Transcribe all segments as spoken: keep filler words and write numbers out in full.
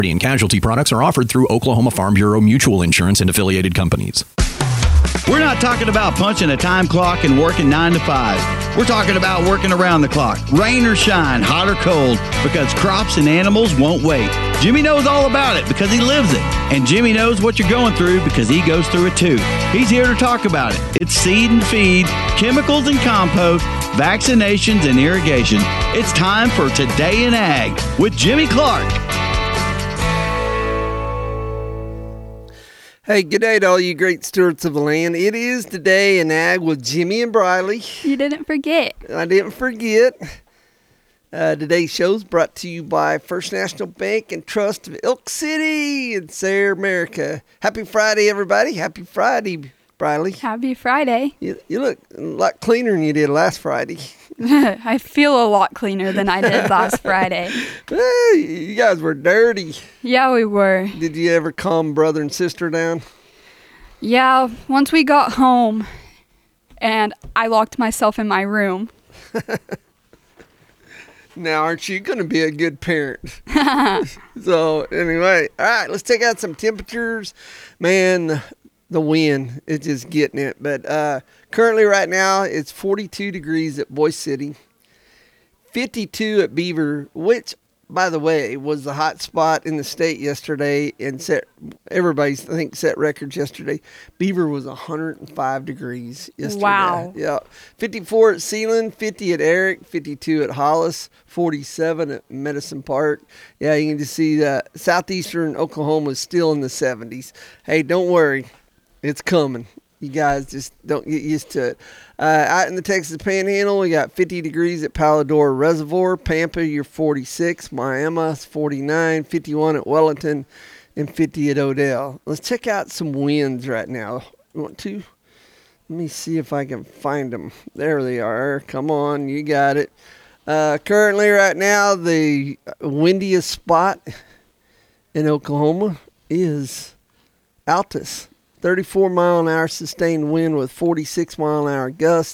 And casualty products are offered through Oklahoma Farm Bureau Mutual Insurance and affiliated companies. We're not talking about punching a time clock and working nine to five. We're talking about working around the clock, rain or shine, hot or cold, because crops and animals won't wait. Jimmy knows all about it because he lives it. And Jimmy knows what you're going through because he goes through it too. He's here to talk about it. It's seed and feed, chemicals and compost, vaccinations and irrigation. It's time for Today in Ag with Jimmy Clark. Hey, good day to all you great stewards of the land. It is Today in Ag with Jimmy and Briley. You didn't forget. I didn't forget. Uh, today's show is brought to you by First National Bank and Trust of Elk City in Sayre, America. Happy Friday, everybody. Happy Friday, Briley. Happy Friday. You, you look a lot cleaner than you did last Friday. I feel a lot cleaner than I did last Friday. Hey, you guys were dirty. Yeah, we were. Did you ever calm brother and sister down? Yeah, once we got home and I locked myself in my room. Now, aren't you going to be a good parent? So, anyway, all right, let's take out some temperatures. Man, the wind is just getting it. But uh, currently right now, it's forty-two degrees at Boise City, fifty-two at Beaver, which, by the way, was the hot spot in the state yesterday and set everybody, I think, set records yesterday. Beaver was one hundred five degrees yesterday. Wow. Yeah. fifty-four at Sealand, fifty at Eric, fifty-two at Hollis, forty-seven at Medicine Park. Yeah, you can just see that southeastern Oklahoma is still in the seventies. Hey, don't worry. It's coming. You guys just don't get used to it. Uh, out in the Texas Panhandle, we got fifty degrees at Palador Reservoir. Pampa, you're forty-six. Miami, forty-nine. fifty-one at Wellington, and fifty at Odell. Let's check out some winds right now. You want to? Let me see if I can find them. There they are. Come on, you got it. Uh, currently, right now, the windiest spot in Oklahoma is Altus. thirty-four mile an hour sustained wind with forty-six mile an hour gust,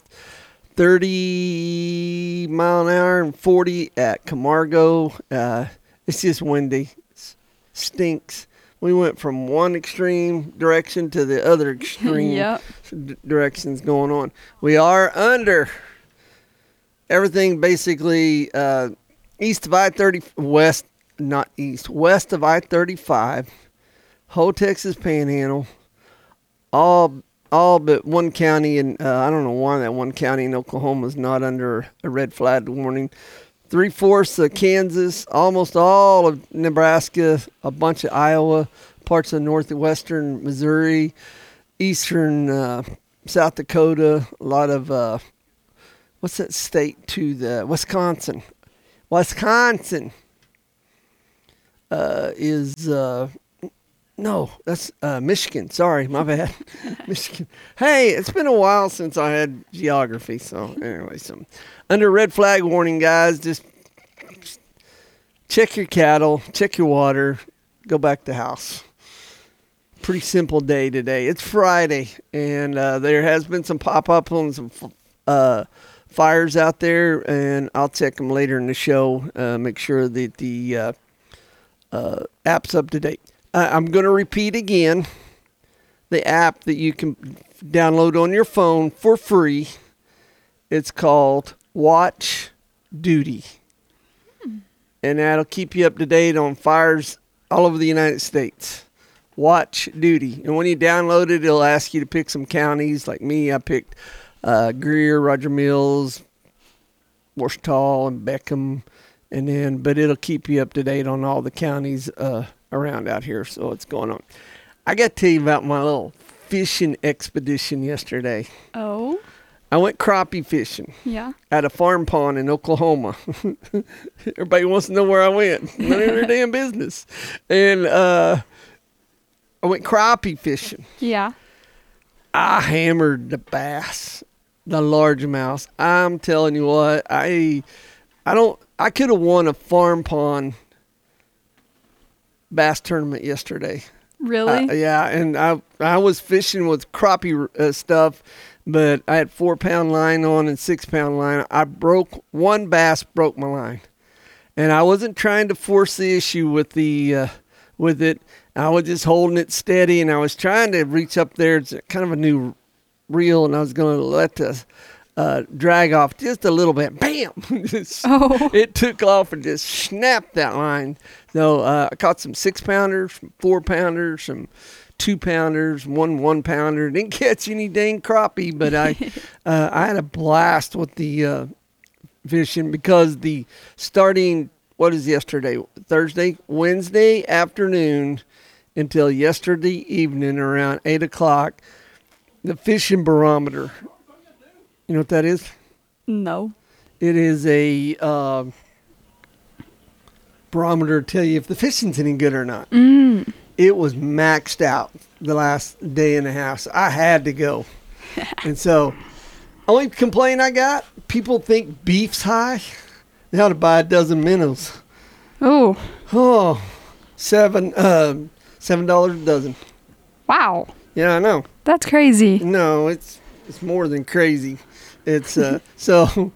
thirty mile an hour and forty at Camargo. Uh, it's just windy. It stinks. We went from one extreme direction to the other extreme Yep. d- directions going on. We are under everything basically uh, east of I thirty, west, not east, west of I thirty-five, whole Texas Panhandle. All all but one county, and uh, I don't know why that one county in Oklahoma is not under a red flag warning. Three-fourths of Kansas, almost all of Nebraska, a bunch of Iowa, parts of northwestern Missouri, eastern uh, South Dakota, a lot of, uh, what's that state to the, Wisconsin. Wisconsin uh, is... Uh, No, that's uh, Michigan. Sorry, my bad. Michigan. Hey, it's been a while since I had geography. So anyway, so under red flag warning, guys, just, just check your cattle, check your water, go back to the house. Pretty simple day today. It's Friday, and uh, there has been some pop-up on some uh, fires out there, and I'll check them later in the show. Uh, make sure that the uh, uh, app's up to date. Uh, I'm going to repeat again the app that you can download on your phone for free. It's called Watch Duty. Hmm. And that'll keep you up to date on fires all over the United States. Watch Duty. And when you download it, it'll ask you to pick some counties. Like me, I picked uh, Greer, Roger Mills, Washita, and Beckham. And then, but it'll keep you up to date on all the counties uh around out here, so it's going on. I got to tell you about my little fishing expedition yesterday. Oh? I went crappie fishing. Yeah. At a farm pond in Oklahoma. Everybody wants to know where I went. None of their damn business. And uh, I went crappie fishing. Yeah. I hammered the bass, the largemouth. I'm telling you what, I, I don't. I could have won a farm pond bass tournament yesterday. Really? Uh, yeah, and I I was fishing with crappie uh, stuff, but I had four pound line on and six pound line. I broke one bass, broke my line, and I wasn't trying to force the issue with the uh, with it. I was just holding it steady, and I was trying to reach up there. It's kind of a new reel, and I was going to let the uh, drag off just a little bit. Bam! Just- Oh. It took off and just snapped that line. So uh, I caught some six pounders, some four pounders, some two pounders, one one pounder. Didn't catch any dang crappie, but I uh, I had a blast with the uh, fishing because the starting, what is yesterday? Thursday? Wednesday afternoon until yesterday evening around eight o'clock, the fishing barometer. You know what that is? No. It is a uh, barometer to tell you if the fishing's any good or not. Mm. It was maxed out the last day and a half. So I had to go. And so, only complaint I got, people think beef's high. They ought to buy a dozen minnows. Oh. Oh, seven, uh, seven dollars a dozen. Wow. Yeah, I know. That's crazy. No, it's it's more than crazy. It's uh, so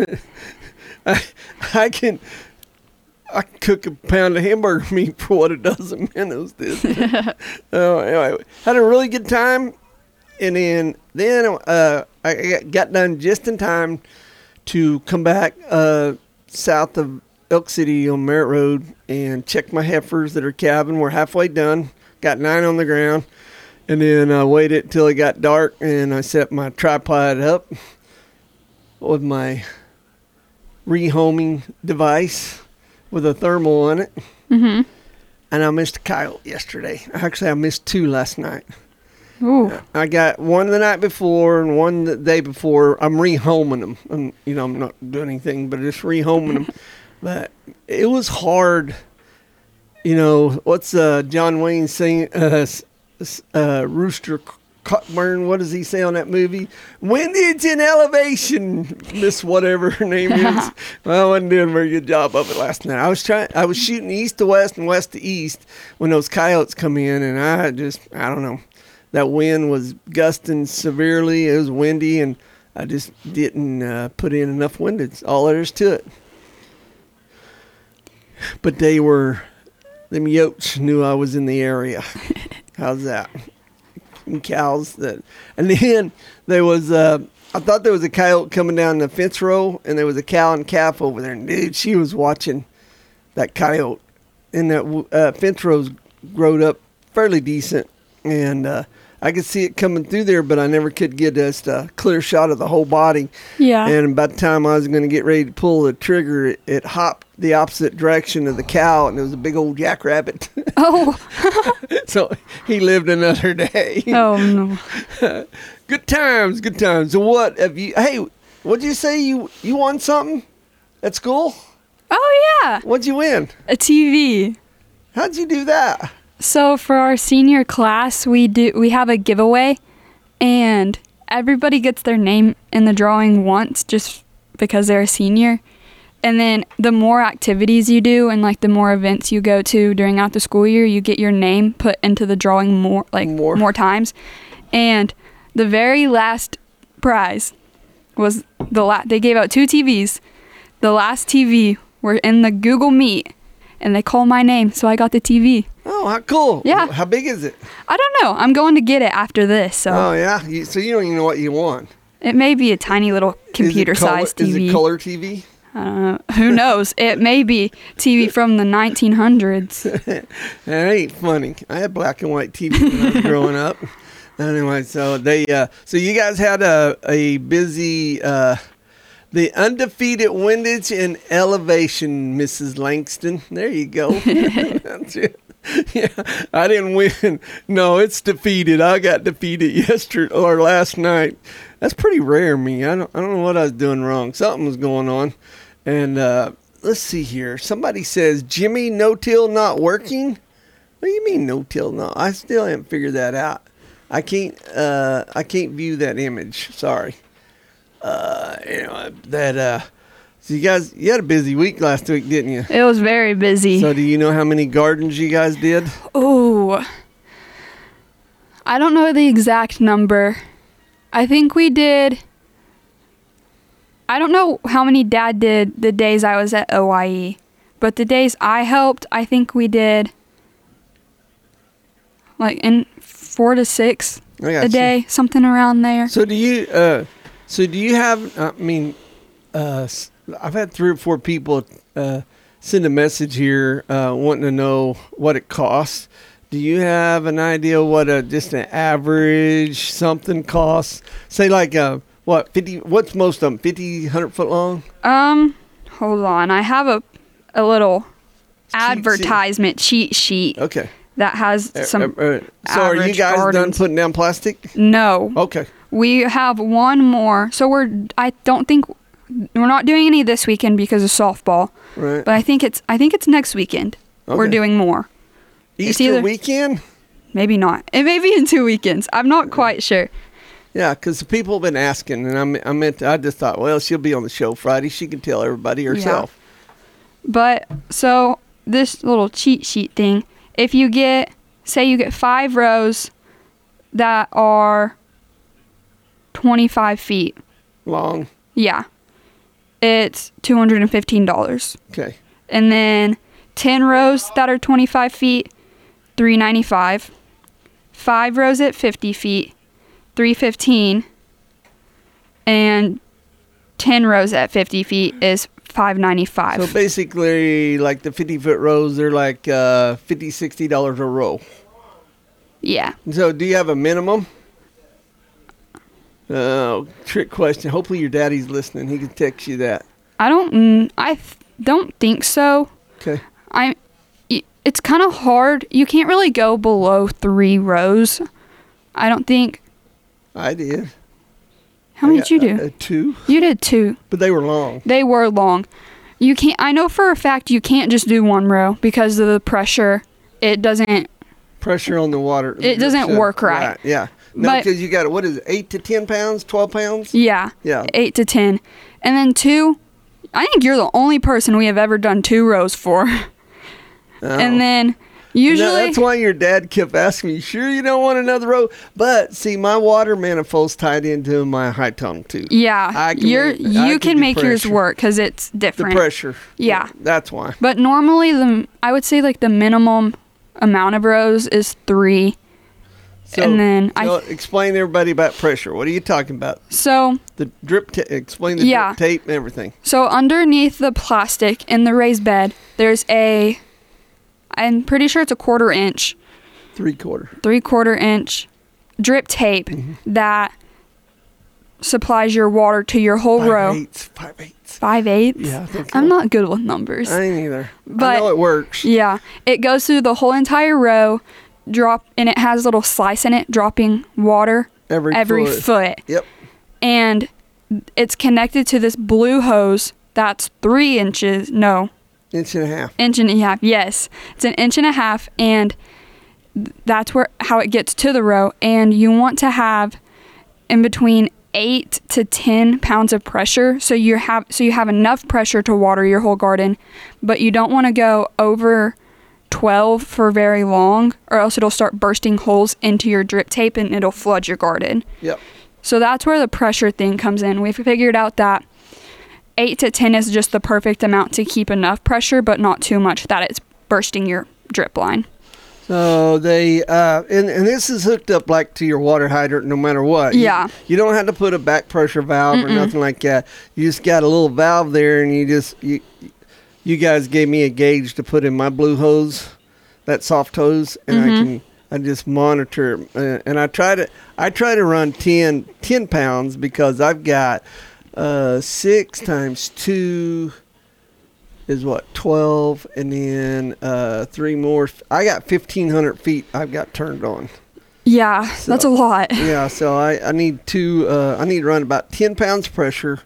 I, I can I can cook a pound of hamburger meat for what a dozen minnows did. Oh, anyway, had a really good time, and then then uh, I got done just in time to come back uh, south of Elk City on Merritt Road and check my heifers that are calving. We're halfway done. Got nine on the ground. And then I waited till it got dark, and I set my tripod up with my rehoming device with a thermal on it. Mm-hmm. And I missed a coyote yesterday. Actually, I missed two last night. Ooh. I got one the night before and one the day before. I'm rehoming them. I'm, you know, I'm not doing anything, but just rehoming them. But it was hard. You know, what's uh, John Wayne saying? Uh, uh, Rooster Cockburn, what does he say on that movie? When it's in elevation, Miss whatever her name is. Well, I wasn't doing a very good job of it last night. I was trying. I was shooting east to west and west to east when those coyotes come in, and I just, I don't know. That wind was gusting severely. It was windy, and I just didn't uh, put in enough wind. It's all there is to it. But they were, them yotes knew I was in the area. How's that? And cows that, and then there was, uh, I thought there was a coyote coming down the fence row, and there was a cow and calf over there. And dude, she was watching that coyote, and that uh, fence row's growed up fairly decent, and uh, I could see it coming through there, but I never could get just a clear shot of the whole body. Yeah. And by the time I was going to get ready to pull the trigger, it, it hopped the opposite direction of the cow, and it was a big old jackrabbit. Oh. So he lived another day. Oh no. Good times, good times. So what have you? Hey, what'd you say? You you won something at school? Oh yeah. What'd you win? A T V. How'd you do that? So for our senior class, we do we have a giveaway, and everybody gets their name in the drawing once, just because they're a senior. And then the more activities you do and like the more events you go to during out the school year, you get your name put into the drawing more like More. more times. And the very last prize was the la- they gave out two T Vs. The last T V were in the Google Meet, and they called my name, so I got the T V. Oh, how cool. Yeah. How big is it? I don't know. I'm going to get it after this, so Oh, yeah. You, so you don't even know what you want. it may be a tiny little computer-sized T V. Is it color T V? I don't know. Who knows? It may be T V from the nineteen hundreds. That ain't funny. I had black and white T V when I was growing up. Anyway, so they, uh, so you guys had a a busy, uh, the undefeated windage and elevation, Missus Langston. There you go. That's it. Yeah, I didn't win. No, it's defeated. I got defeated yesterday or last night. That's pretty rare, me. I don't. I don't know what I was doing wrong. Something was going on, and uh, let's see here. Somebody says Jimmy no till not working. What do you mean no till not? I still haven't figured that out. I can't. Uh, I can't view that image. Sorry. Uh, you know that. Uh, so you guys, you had a busy week last week, didn't you? It was very busy. So do you know how many gardens you guys did? Oh, I don't know the exact number. I think we did. I don't know how many Dad did the days I was at O I E, but the days I helped, I think we did like in four to six I got a day, you. something around there. So do you? Uh, so do you have? I mean, uh, s- I've had three or four people uh, send a message here uh, wanting to know what it costs. Do you have an idea what a just an average something costs? Say like uh what fifty? What's most of them? fifty, one hundred foot long? Um, hold on. I have a a little sheet. advertisement cheat sheet Okay. that has some. Uh, uh, so are you average guys done gardens. putting down plastic? No, Okay. we have one more. So we're. I don't think we're not doing any this weekend because of softball, Right. but I think it's. I think it's next weekend. We're Okay. doing more. Easter either- weekend? Maybe not. It may be in two weekends. I'm not quite sure. Yeah, because the people have been asking, and I'm, I meant I just thought, well, she'll be on the show Friday. She can tell everybody herself. But so this little cheat sheet thing, if you get, say you get five rows that are twenty-five feet, Long. yeah, it's two hundred fifteen dollars. Okay. And then ten rows that are twenty-five feet, three ninety-five. Five rows at fifty feet, three fifteen. And ten rows at fifty feet is five ninety-five. So basically, like the fifty foot rows, they're like uh, fifty dollars, sixty dollars a row. Yeah. So do you have a minimum? Oh, trick question. Hopefully your daddy's listening. He can text you that. I don't mm, I th- don't think so. Okay. I y- it's kind of hard. You can't really go below three rows. I don't think. I did. How I many got, did you do? Uh, uh, two, You did two. but they were long. They were long. You can't. I know for a fact you can't just do one row because of the pressure. It doesn't. Pressure on the water. It doesn't work right. Yeah. No, But- because you got, what is it, eight to ten pounds, twelve pounds? Yeah. Yeah. Eight to ten, and then two. I think you're the only person we have ever done two rows for. Oh. And then No, usually. that's why your dad kept asking me, sure you don't want another row? But see, my water manifold's tied into my high tunnel too. Yeah, I can you're make- I you can can do make yours pressure. work because it's The different. pressure. Yeah. That's why. But normally the I would say like the minimum amount of rows is three. So, And then I- so explain to everybody about pressure. What are you talking about? So The drip ta- explain the Yeah. drip tape and everything. so underneath the plastic in the raised bed, there's a I'm pretty sure it's a quarter inch, Three quarter. three quarter inch drip tape Mm-hmm. that supplies your water to your whole Five row. eighths. Five eighths. Five eighths. Yeah, I think I'm so. not good with numbers. I ain't either. I But- know it works. Yeah, it goes through the whole entire row, drop, and it has a little slice in it, dropping water Every, every foot. foot. Yep. And it's connected to this blue hose that's three inches. No, Inch and a half. inch and a half. Yes, it's an inch and a half, and th- that's where how it gets to the row. And you want to have in between eight to ten pounds of pressure, so you have so you have enough pressure to water your whole garden, but you don't want to go over twelve for very long, or else it'll start bursting holes into your drip tape and it'll flood your garden. Yep. So that's where the pressure thing comes in. We've figured out that eight to ten is just the perfect amount to keep enough pressure, but not too much that it's bursting your drip line. So they, uh, and, and this is hooked up like to your water hydrant no matter what. You- Yeah. You, don't have to put a back pressure valve or nothing like that. You just got a little valve there and you just, you, you guys gave me a gauge to put in my blue hose, that soft hose, and I can, I just monitor it. Uh, and I try to, I try to run ten, ten pounds because I've got, uh, six times two is what, twelve, and then uh, three more. I got fifteen hundred feet I've got turned on. Yeah, that's a lot. Yeah, so I, I need to, uh, I need to run about ten pounds pressure,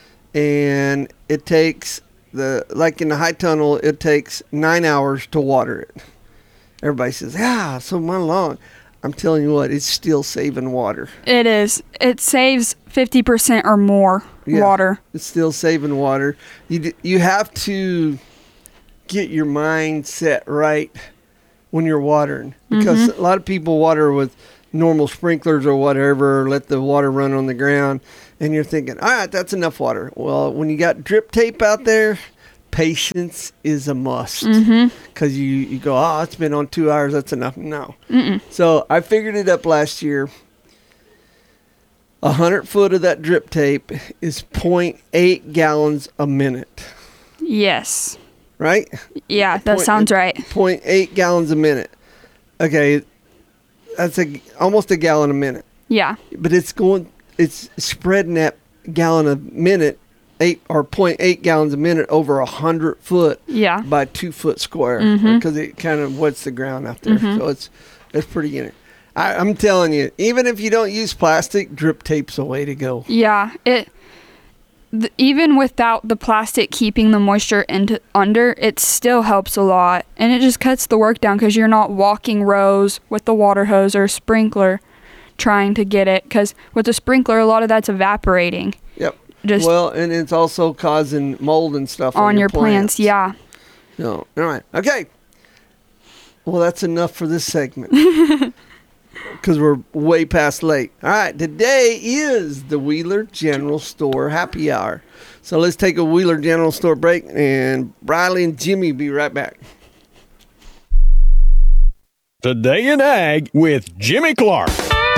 and it takes, the like in the high tunnel, it takes nine hours to water it. Everybody says, yeah, so my lawn. I'm telling you what, it's still saving water. It is. It saves fifty percent or more Yeah. water. It's still saving water. You d- you have to get your mind set right when you're watering, because a lot of people water with normal sprinklers or whatever, or let the water run on the ground, and you're thinking, all right, that's enough water. Well, when you got drip tape out there, patience is a must. Mm-hmm. Because you, you go, oh, it's been on two hours, that's enough. No. Mm-mm. So I figured it up last year. A hundred foot of that drip tape is zero point eight gallons a minute. Yes. Right? Yeah, that Point- sounds right. zero point eight gallons a minute. Okay, that's a almost a gallon a minute. Yeah. But it's going, it's spreading that gallon a minute, eight or zero point eight gallons a minute over a hundred foot Yeah. by two foot square Mhm. because it kind of wets the ground out there. Mhm. So it's it's pretty unique. I, I'm telling you, even if you don't use plastic, drip tape's the way to go. Yeah, it th- even without the plastic keeping the moisture into under, it still helps a lot, and it just cuts the work down because you're not walking rows with the water hose or sprinkler trying to get it. Because with the sprinkler, a lot of that's evaporating. Yep. Just Well, and it's also causing mold and stuff on, on your plants. Yeah. No. All right. Okay. Well, that's enough for this segment. Because we're way past late. All right, today is the Wheeler General Store Happy Hour. So let's take a Wheeler General Store break, and Briley and Jimmy be right back. Today in Ag with Jimmy Clark.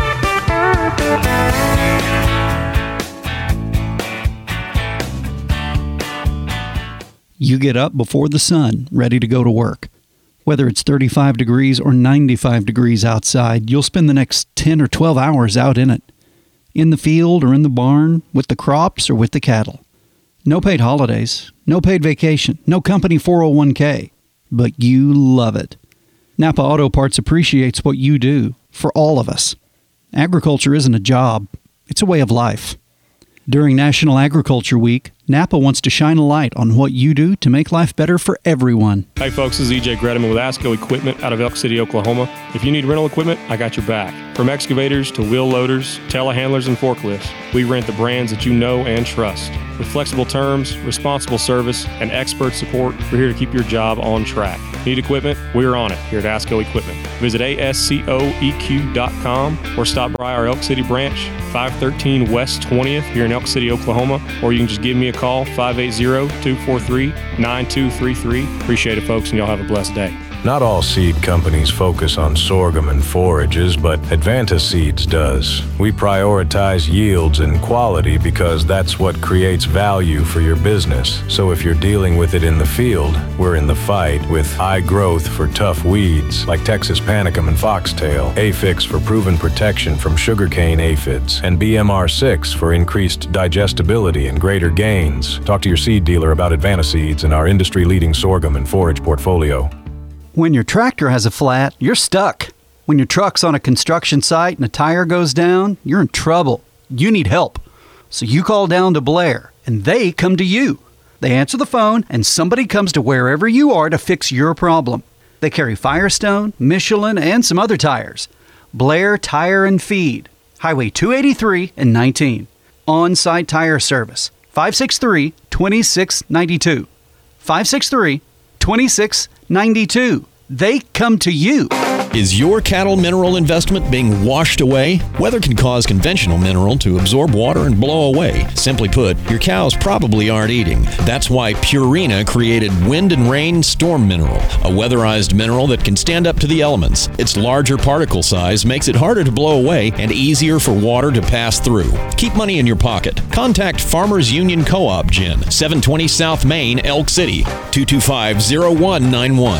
You get up before the sun, ready to go to work. Whether it's thirty-five degrees or ninety-five degrees outside, you'll spend the next ten or twelve hours out in it. In the field or in the barn, with the crops or with the cattle. No paid holidays, no paid vacation, no company four oh one k. But you love it. Napa Auto Parts appreciates what you do, for all of us. Agriculture isn't a job, it's a way of life. During National Agriculture Week, Napa wants to shine a light on what you do to make life better for everyone. Hey folks, this is E J Gredeman with ASCO Equipment out of Elk City, Oklahoma. If you need rental equipment, I got your back. From excavators to wheel loaders, telehandlers, and forklifts, we rent the brands that you know and trust. With flexible terms, responsible service, and expert support, we're here to keep your job on track. Need equipment? We're on it here at ASCO Equipment. Visit A S C O E Q dot com or stop by our Elk City branch, five thirteen West twentieth here in Elk City, Oklahoma, or you can just give me a call, five eight zero, two four three, nine two three three. Appreciate it, folks, and y'all have a blessed day. Not all seed companies focus on sorghum and forages, but Advanta Seeds does. We prioritize yields and quality because that's what creates value for your business. So if you're dealing with it in the field, we're in the fight with high growth for tough weeds like Texas panicum and foxtail, Afix for proven protection from sugarcane aphids, and B M R six for increased digestibility and greater gains. Talk to your seed dealer about Advanta Seeds and our industry-leading sorghum and forage portfolio. When your tractor has a flat, you're stuck. When your truck's on a construction site and a tire goes down, you're in trouble. You need help. So you call down to Blair, and they come to you. They answer the phone, and somebody comes to wherever you are to fix your problem. They carry Firestone, Michelin, and some other tires. Blair Tire and Feed, Highway two eighty-three and nineteen. On-site tire service, five six three, two six nine two. five six three, two six nine two. They come to you. Is your cattle mineral investment being washed away? Weather can cause conventional mineral to absorb water and blow away. Simply put, your cows probably aren't eating. That's why Purina created Wind and Rain Storm Mineral, a weatherized mineral that can stand up to the elements. Its larger particle size makes it harder to blow away and easier for water to pass through. Keep money in your pocket. Contact Farmers Union Co-op Gin, seven twenty South Main, Elk City, two two five, zero one nine one.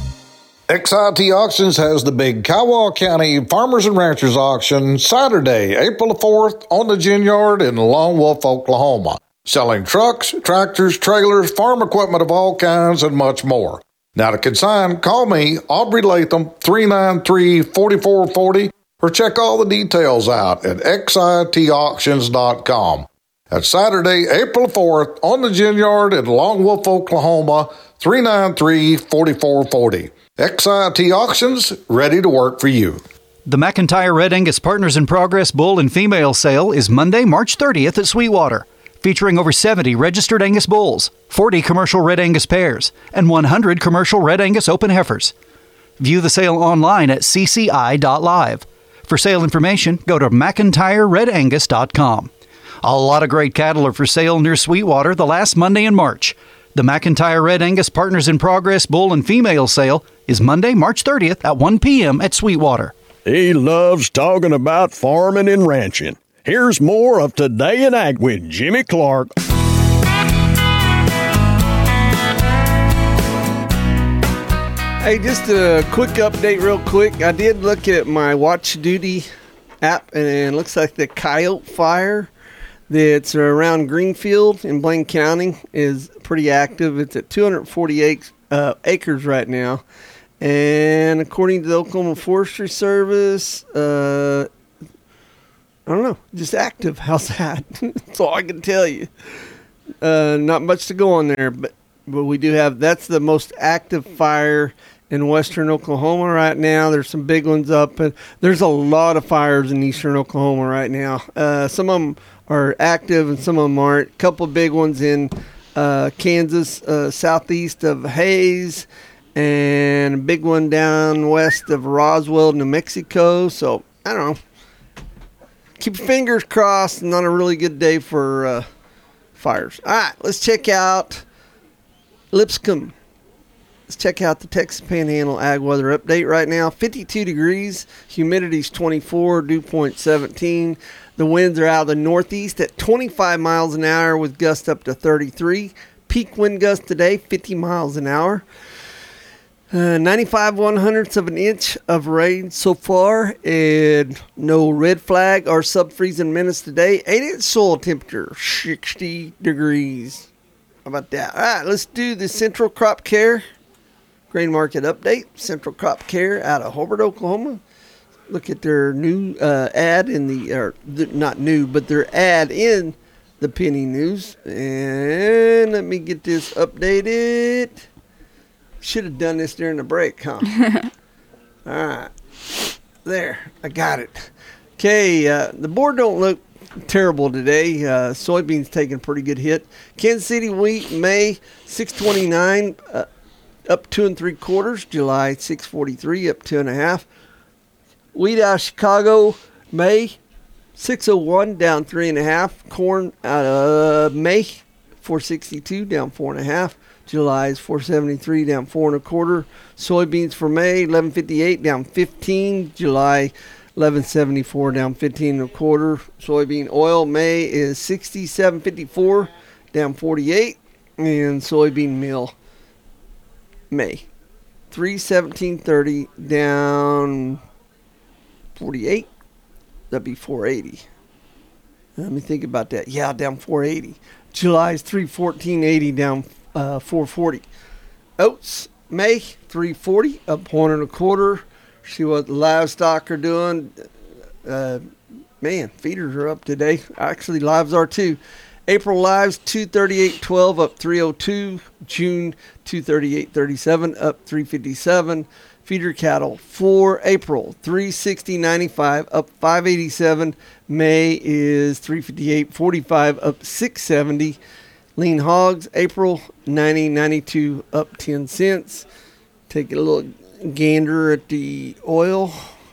X I T Auctions has the big Kiowa County Farmers and Ranchers Auction Saturday, April the fourth on the Gin Yard in Lone Wolf, Oklahoma. Selling trucks, tractors, trailers, farm equipment of all kinds, and much more. Now to consign, call me, Aubrey Latham, three nine three, four four four zero, or check all the details out at X I T auctions dot com. That's Saturday, April fourth on the Gin Yard in Lone Wolf, Oklahoma, three nine three, four four four zero. X I T Auctions, ready to work for you. The McIntyre Red Angus Partners in Progress Bull and Female Sale is Monday, March thirtieth at Sweetwater, featuring over seventy registered Angus bulls, forty commercial Red Angus pairs, and one hundred commercial Red Angus open heifers. View the sale online at c c i dot live. For sale information, go to mcintyre red angus dot com. A lot of great cattle are for sale near Sweetwater the last Monday in March. The McIntyre Red Angus Partners in Progress Bull and Female Sale is Monday, March thirtieth at one p.m. at Sweetwater. He loves talking about farming and ranching. Here's more of Today in Ag with Jimmy Clark. Hey, just a quick update real quick. I did look at my Watch Duty app, and it looks like the Coyote Fire that's around Greenfield in Blaine County is pretty active. It's at two hundred forty-eight uh, acres right now. And according to the Oklahoma Forestry Service, uh, I don't know, just active. How's that? That's all I can tell you. Uh, not much to go on there, but, but we do have, that's the most active fire in western Oklahoma right now. There's some big ones up, and there's a lot of fires in eastern Oklahoma right now. Uh, some of them are active and some of them aren't. A couple of big ones in uh, Kansas, uh, southeast of Hays, and a big one down west of Roswell, New Mexico. So, I don't know. Keep your fingers crossed. Not a really good day for uh, fires. All right, let's check out Lipscomb. Let's check out the Texas Panhandle Ag Weather Update right now. fifty-two degrees, humidity's twenty-four, dew point seventeen. The winds are out of the northeast at twenty-five miles an hour with gusts up to thirty-three. Peak wind gust today, fifty miles an hour. Uh, ninety-five one hundredths of an inch of rain so far, and no red flag or sub-freezing minutes today. eight inch soil temperature, sixty degrees. How about that? All right, let's do the Central Crop Care Grain Market Update. Central Crop Care out of Hobart, Oklahoma. Look at their new uh, ad in the, or the, not new, but their ad in the Penny News. And let me get this updated. Should have done this during the break, huh? All right. There. I got it. Okay. Uh, the board don't look terrible today. Uh, soybeans taking a pretty good hit. Kansas City wheat, May six twenty-nine, uh, up two and three quarters. July six forty-three, up two and a half. Wheat out of Chicago, May six oh one, down three and a half. Corn out of May four sixty-two, down four and a half. July is four seventy-three, down four and a quarter. Soybeans for May, eleven fifty-eight, down fifteen. July, eleven seventy-four, down fifteen and a quarter. Soybean oil, May is sixty-seven fifty-four, down forty-eight. And soybean meal, May, three seventeen thirty, down forty-eight. That'd be four eighty. Let me think about that. Yeah, down four eighty. July is three fourteen eighty, down Uh, four forty. Oats, May, three forty, up one and a quarter. See what the livestock are doing. Uh, man, feeders are up today. Actually, lives are too. April lives, two thirty-eight twelve, up three oh two. June, two thirty-eight thirty-seven, up three fifty-seven. Feeder cattle for April, three sixty ninety-five, up five eighty-seven. May is three fifty-eight forty-five, up six seventy. Lean hogs, April, ninety ninety-two, up ten cents. Take a little gander at the oil.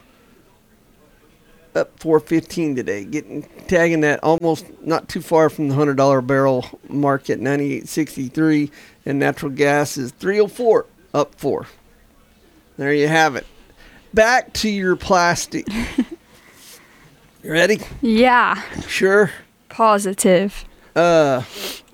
Up four fifteen today. Getting tagging that almost not too far from the one hundred dollar barrel mark at ninety-eight sixty-three. And natural gas is three oh four, up four. There you have it. Back to your plastic. You ready? Yeah. Sure. Positive. Uh...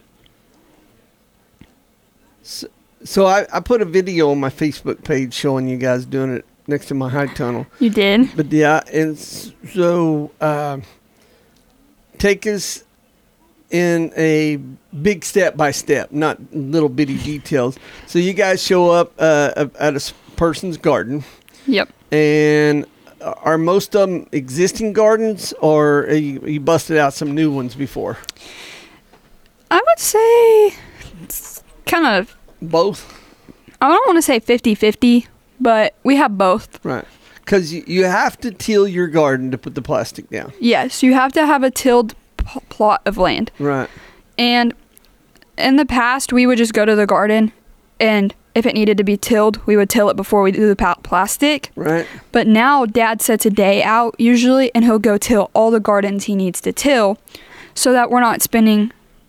So, so I, I put a video on my Facebook page showing you guys doing it next to my high tunnel. You did? But yeah, and so uh, take us in a big step by step, not little bitty details. So you guys show up uh, at a person's garden. Yep. And are most of them existing gardens, or are you, you busted out some new ones before? I would say it's kind of both. I don't want to say fifty-fifty, but we have both. Right. Because you, you have to till your garden to put the plastic down. Yes, you have to have a tilled p- plot of land. Right. And in the past, we would just go to the garden, and if it needed to be tilled, we would till it before we do the pa- plastic. Right. But now Dad sets a day out usually, and he'll go till all the gardens he needs to till, so that we're not spending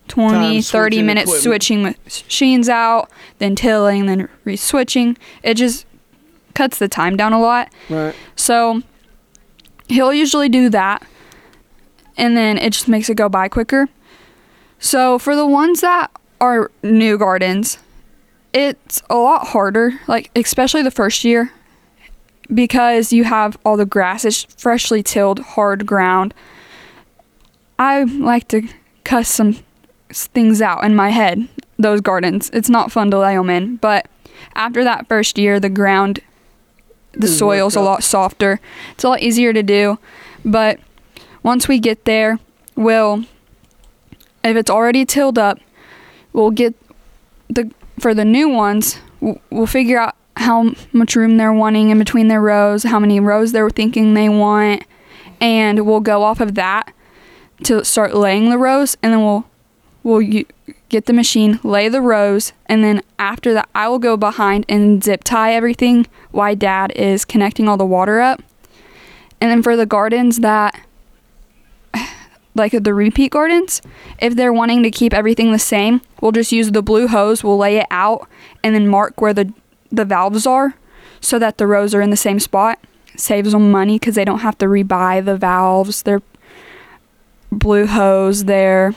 Time twenty, thirty switching minutes equipment. switching machines out, then tilling, then re-switching. It just cuts the time down a lot. Right. So he'll usually do that, and then it just makes it go by quicker. So for the ones that are new gardens, it's a lot harder, like especially the first year, because you have all the grass. It's freshly tilled, hard ground. I like to cuss some things out in my head, those gardens. It's not fun to lay them in, but after that first year, the ground, the Is soil's a worked out. lot softer. It's a lot easier to do, but once we get there, we'll, if it's already tilled up, we'll get the, for the new ones, we'll, we'll figure out how much room they're wanting in between their rows, how many rows they're thinking they want, and we'll go off of that to start laying the rows, and then we'll we'll u- get the machine, lay the rows, and then after that I will go behind and zip tie everything while Dad is connecting all the water up. And then for the gardens that, like the repeat gardens, if they're wanting to keep everything the same, we'll just use the blue hose, we'll lay it out, and then mark where the the valves are so that the rows are in the same spot. Saves them money because they don't have to rebuy the valves, their blue hose, their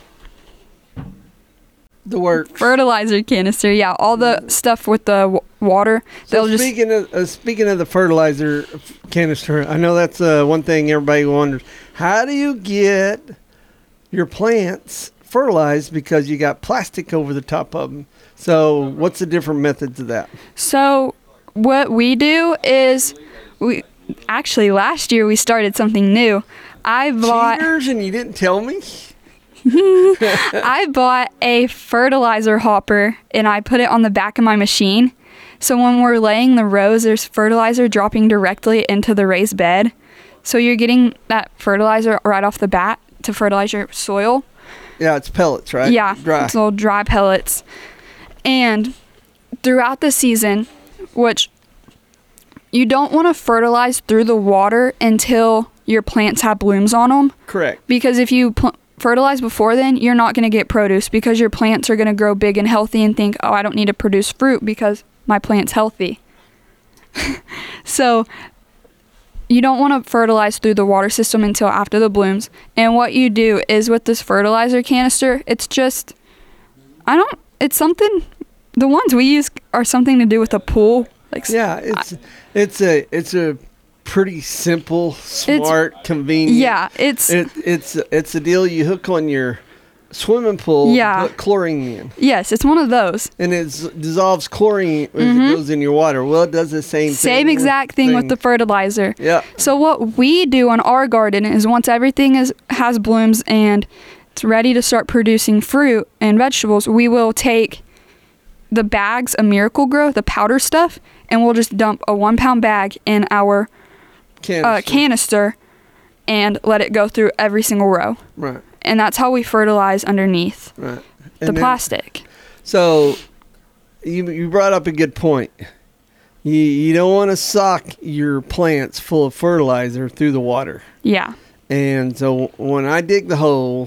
The work. fertilizer canister, yeah, all the stuff with the w- water. So They'll just speaking of uh, speaking of the fertilizer canister, I know that's uh, one thing everybody wonders. How do you get your plants fertilized because you got plastic over the top of them? So what's the different methods of that? So what we do is we actually last year we started something new. I bought Cheaters, and you didn't tell me? I bought a fertilizer hopper and I put it on the back of my machine. So when we're laying the rows, there's fertilizer dropping directly into the raised bed. So you're getting that fertilizer right off the bat to fertilize your soil. Yeah, it's pellets, right? Yeah, Dry. it's little dry pellets. And throughout the season, which you don't want to fertilize through the water until your plants have blooms on them. Correct. Because if you pl- fertilize before then, you're not going to get produce because your plants are going to grow big and healthy and think, oh, I don't need to produce fruit because my plant's healthy. So you don't want to fertilize through the water system until after the blooms. And what you do is with this fertilizer canister, it's just, I don't, it's something, the ones we use are something to do with a pool. Like, Yeah, it's it's a it's a pretty simple, smart, convenient. yeah, it's, It, it's it's a deal you hook on your swimming pool. Yeah. Put chlorine in, yes, it's one of those. and it dissolves chlorine as it goes in your water. Well, it does the same thing. Same with exact thing with the things. fertilizer. Yeah. So what we do on our garden is once everything is has blooms and it's ready to start producing fruit and vegetables, we will take the bags of Miracle Grow, the powder stuff, and we'll just dump a one pound bag in our Canister. uh, canister and let it go through every single row. Right. And that's how we fertilize underneath Right. the And then- plastic. So, you you brought up a good point. You you don't want to sock your plants full of fertilizer through the water. Yeah. And so when I dig the hole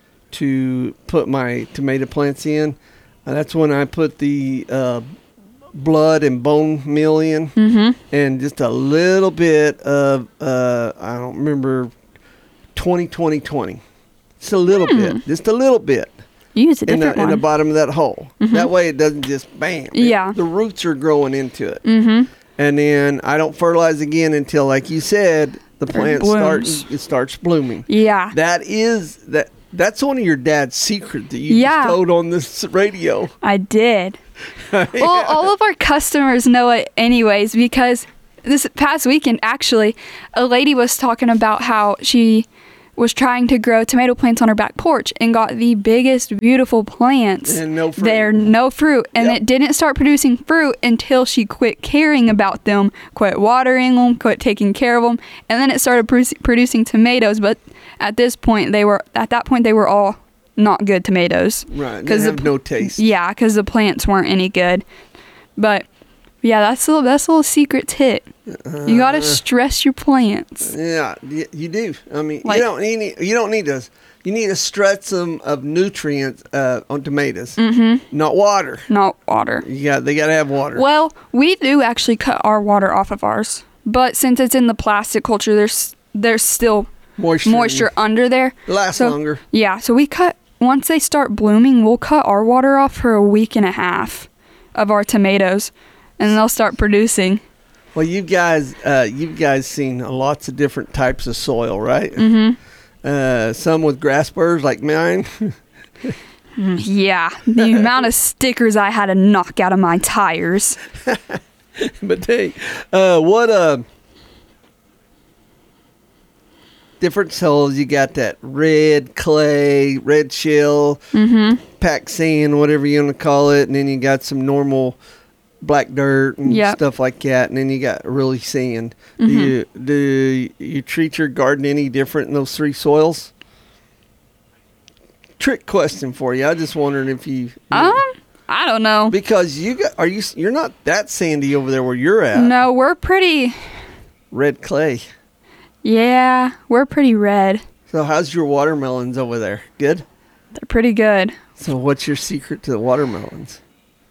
to put my tomato plants in, uh, that's when I put the uh, blood and bone meal in, Mm-hmm. and just a little bit of uh, I don't remember twenty twenty twenty. Just a little bit, just a little bit. Use a In the, different in the one. bottom of that hole. That way it doesn't just bam. It- Yeah. the roots are growing into it. Mm-hmm. And then I don't fertilize again until, like you said, the plant blooms. starts it starts blooming. Yeah. That is that. That's one of your dad's secrets that you Yeah. just told on this radio. I did. Well, all of our customers know it anyways because this past weekend, actually, a lady was talking about how she was trying to grow tomato plants on her back porch and got the biggest, beautiful plants. And no fruit. They're no fruit. And Yep. it didn't start producing fruit until she quit caring about them, quit watering them, quit taking care of them. And then it started pro- producing tomatoes. But at this point, they were, at that point, they were all not good tomatoes. Right. 'Cause They the have p- no taste. Yeah, because the plants weren't any good. But Yeah, that's a, that's a little secret tip. You got to stress your plants. Yeah, you, you do. I mean, Like- you don't need you don't need to you need to stretch them of nutrients uh, on tomatoes, mm-hmm. not water. Not water. You got they got to have water. Well, we do actually cut our water off of ours, but since it's in the plastic culture, there's there's still moisture, moisture under there. lasts So- longer. Yeah, so we cut once they start blooming, we'll cut our water off for a week and a half of our tomatoes, and they'll start producing. Well, you guys, uh, you guys seen lots of different types of soil, right? Mm-hmm. Uh, some with grass burrs like mine. Yeah, the amount of stickers I had to knock out of my tires. But hey, uh, what uh, different soils? You got that red clay, red shell, Mm-hmm. pack sand, whatever you want to call it, and then you got some normal black dirt and Yep. stuff like that, and then you got really sand. Mm-hmm. Do you do you treat your garden any different in those three soils? Trick question for you. I just wondering if you Um, I don't know. because you got are you you're not that sandy over there where you're at. No, we're pretty. Red clay. Yeah, we're pretty red. So how's your watermelons over there? Good. They're pretty good. So what's your secret to the watermelons?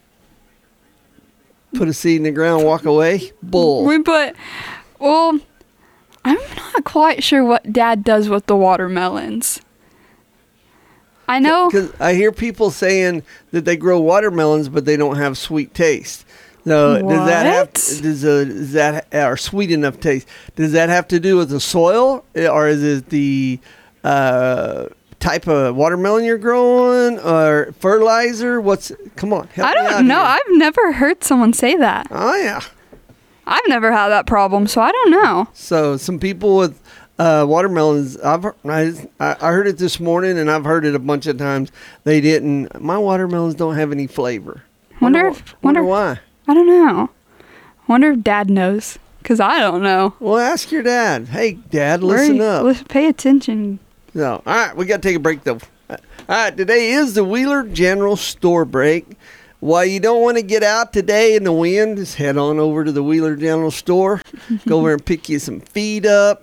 Put a seed in the ground, walk away. Bull. We put. Well, I'm not quite sure what Dad does with the watermelons. I know. Because I hear people saying that they grow watermelons, but they don't have sweet taste. So does that have What? does, uh, does that or sweet enough taste? Does that have to do with the soil, or is it the uh, type of watermelon you're growing, or fertilizer? What's come on? Help I me out don't know. here. I've never heard someone say that. Oh yeah. I've never had that problem, so I don't know. So some people with uh, watermelons, I've heard- I, I heard it this morning, and I've heard it a bunch of times. They didn't. My watermelons don't have any flavor. Wonder wonder, if- wonder wonder- why. I don't know. Wonder if Dad knows, because I don't know. Well, ask your dad. Hey, Dad, listen Where- up. Let's pay attention. So, all right, we got to take a break though. All right, today is the Wheeler General Store break. While you don't want to get out today in the wind, just head on over to the Wheeler General Store. Go over and pick you some feed up